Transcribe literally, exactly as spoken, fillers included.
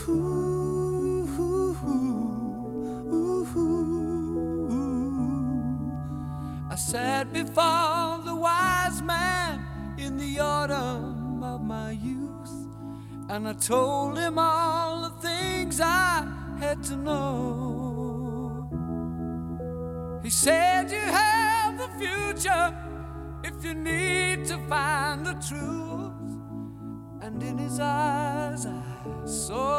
I sat before the wise man in the autumn of my youth, and I told him all the things I had to know. He said, you have the future if you need to find the truth. And in his eyes I saw